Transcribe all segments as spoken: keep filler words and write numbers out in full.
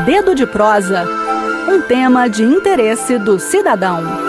Dedo de Prosa, um tema de interesse do cidadão.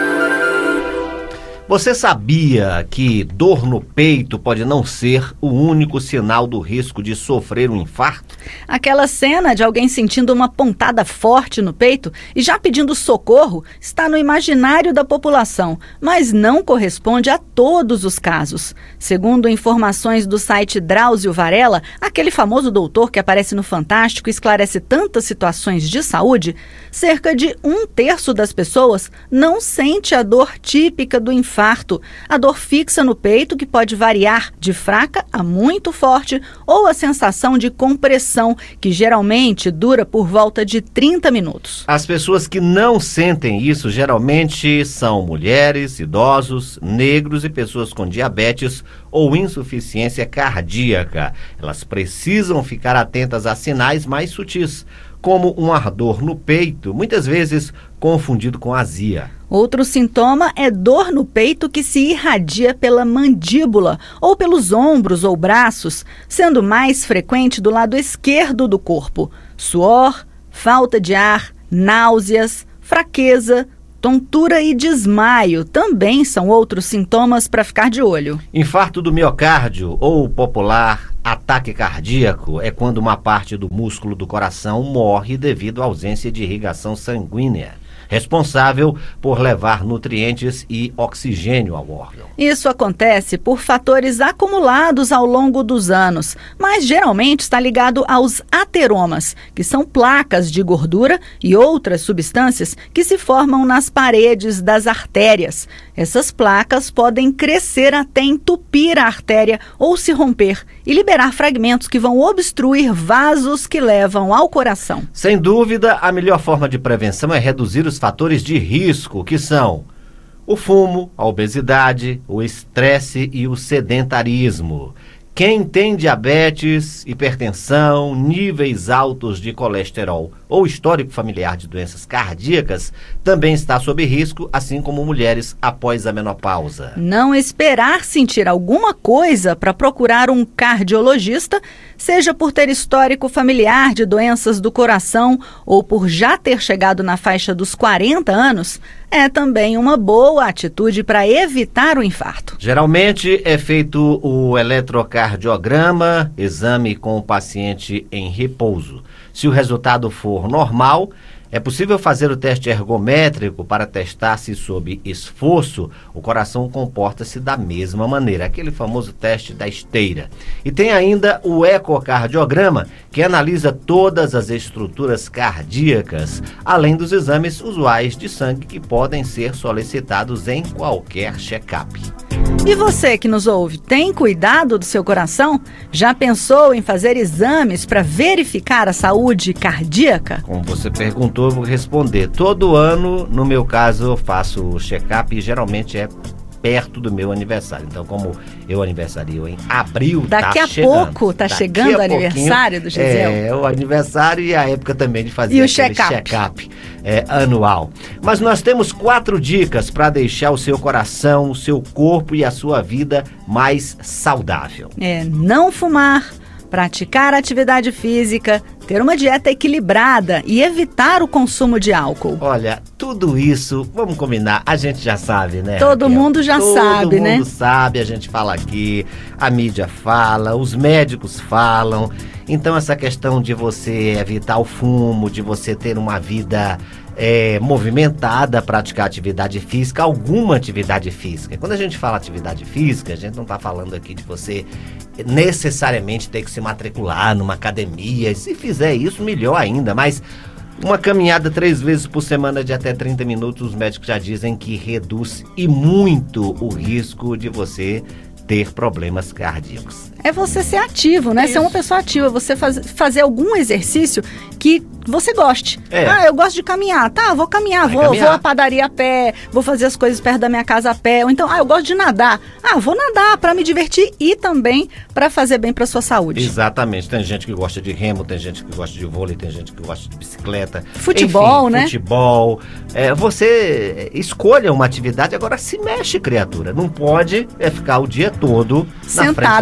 Você sabia que dor no peito pode não ser o único sinal do risco de sofrer um infarto? Aquela cena de alguém sentindo uma pontada forte no peito e já pedindo socorro está no imaginário da população, mas não corresponde a todos os casos. Segundo informações do site Drauzio Varela, aquele famoso doutor que aparece no Fantástico e esclarece tantas situações de saúde, cerca de um terço das pessoas não sente a dor típica do infarto. A dor fixa no peito, que pode variar de fraca a muito forte, ou a sensação de compressão, que geralmente dura por volta de trinta minutos. As pessoas que não sentem isso geralmente são mulheres, idosos, negros e pessoas com diabetes ou insuficiência cardíaca. Elas precisam ficar atentas a sinais mais sutis, como um ardor no peito, muitas vezes confundido com azia. Outro sintoma é dor no peito que se irradia pela mandíbula ou pelos ombros ou braços, sendo mais frequente do lado esquerdo do corpo. Suor, falta de ar, náuseas, fraqueza, tontura e desmaio também são outros sintomas para ficar de olho. Infarto do miocárdio ou popular ataque cardíaco é quando uma parte do músculo do coração morre devido à ausência de irrigação sanguínea, responsável por levar nutrientes e oxigênio ao órgão. Isso acontece por fatores acumulados ao longo dos anos, mas geralmente está ligado aos ateromas, que são placas de gordura e outras substâncias que se formam nas paredes das artérias. Essas placas podem crescer até entupir a artéria ou se romper e liberar fragmentos que vão obstruir vasos que levam ao coração. Sem dúvida, a melhor forma de prevenção é reduzir os fatores de risco, que são o fumo, a obesidade, o estresse e o sedentarismo. Quem tem diabetes, hipertensão, níveis altos de colesterol ou histórico familiar de doenças cardíacas também está sob risco, assim como mulheres após a menopausa. Não esperar sentir alguma coisa para procurar um cardiologista, seja por ter histórico familiar de doenças do coração ou por já ter chegado na faixa dos quarenta anos, é também uma boa atitude para evitar o infarto. Geralmente é feito o eletrocardiograma, exame com o paciente em repouso. Se o resultado for normal, é possível fazer o teste ergométrico para testar se, sob esforço, o coração comporta-se da mesma maneira, aquele famoso teste da esteira. E tem ainda o ecocardiograma, que analisa todas as estruturas cardíacas, além dos exames usuais de sangue que podem ser solicitados em qualquer check-up. E você que nos ouve, tem cuidado do seu coração? Já pensou em fazer exames para verificar a saúde cardíaca? Como você perguntou, eu vou responder. Todo ano, no meu caso, eu faço o check-up e geralmente é perto do meu aniversário. Então, como eu aniversario em abril, Daqui tá a chegando. pouco tá Daqui chegando o aniversário do Gesiel? É, o aniversário e a época também de fazer e o aquele check-up, check-up é, anual. Mas nós temos quatro dicas para deixar o seu coração, o seu corpo e a sua vida mais saudável. É não fumar, praticar atividade física, ter uma dieta equilibrada e evitar o consumo de álcool. Olha, tudo isso, vamos combinar, a gente já sabe, né? Todo Raquel? mundo já Todo sabe, né? Todo mundo sabe, a gente fala aqui, a mídia fala, os médicos falam. Então essa questão de você evitar o fumo, de você ter uma vida é, movimentada, praticar atividade física, alguma atividade física. Quando a gente fala atividade física, a gente não está falando aqui de você necessariamente ter que se matricular numa academia. Se fizer isso, melhor ainda, mas uma caminhada três vezes por semana de até trinta minutos, os médicos já dizem que reduz e muito o risco de você ter problemas cardíacos. É você ser ativo, né? Isso. Ser uma pessoa ativa, você faz, fazer algum exercício que você goste. É. Ah, eu gosto de caminhar. Tá, vou caminhar, vou, caminhar. vou à padaria a pé, vou fazer as coisas perto da minha casa a pé. Ou então, ah, eu gosto de nadar. Ah, vou nadar para me divertir e também para fazer bem para sua saúde. Exatamente. Tem gente que gosta de remo, tem gente que gosta de vôlei, tem gente que gosta de bicicleta. Futebol, Enfim, né? Futebol. É, você escolha uma atividade, agora se mexe, criatura. Não pode é ficar o dia todo na Sentado frente da no T V,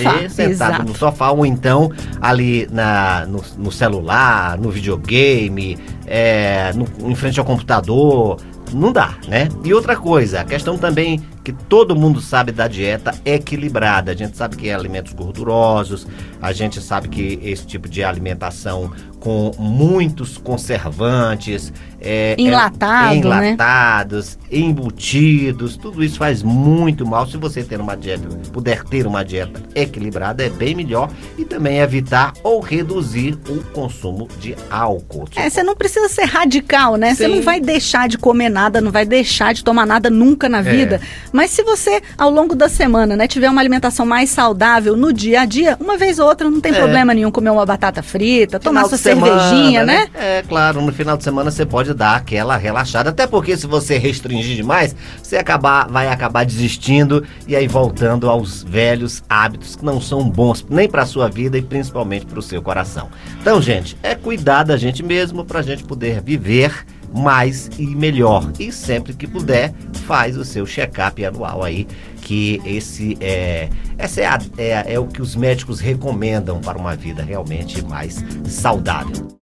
sofá. sentado Exato. no sofá, ou então ali na, no, no celular, no videogame, é, no, em frente ao computador. Não dá, né? E outra coisa, a questão também que todo mundo sabe da dieta equilibrada. A gente sabe que é alimentos gordurosos, a gente sabe que esse tipo de alimentação com muitos conservantes, é, Enlatado, é, enlatados, né? Embutidos, tudo isso faz muito mal. Se você ter uma dieta, puder ter uma dieta equilibrada, é bem melhor, e também evitar ou reduzir o consumo de álcool. É, você não precisa ser radical, né? Você não vai deixar de comer nada, não vai deixar de tomar nada nunca na vida. É. Mas se você, ao longo da semana, né, tiver uma alimentação mais saudável no dia a dia, uma vez ou outra, não tem é. problema nenhum comer uma batata frita, tomar sua cervejinha, né? né? É, claro, no final de semana você pode dar aquela relaxada, até porque se você restringir demais, você acabar, vai acabar desistindo e aí voltando aos velhos hábitos que não são bons nem para a sua vida e principalmente para o seu coração. Então, gente, é cuidar da gente mesmo para a gente poder viver mais e melhor. E sempre que puder, faz o seu check-up anual aí, que esse é, essa é, a, é, é o que os médicos recomendam para uma vida realmente mais saudável.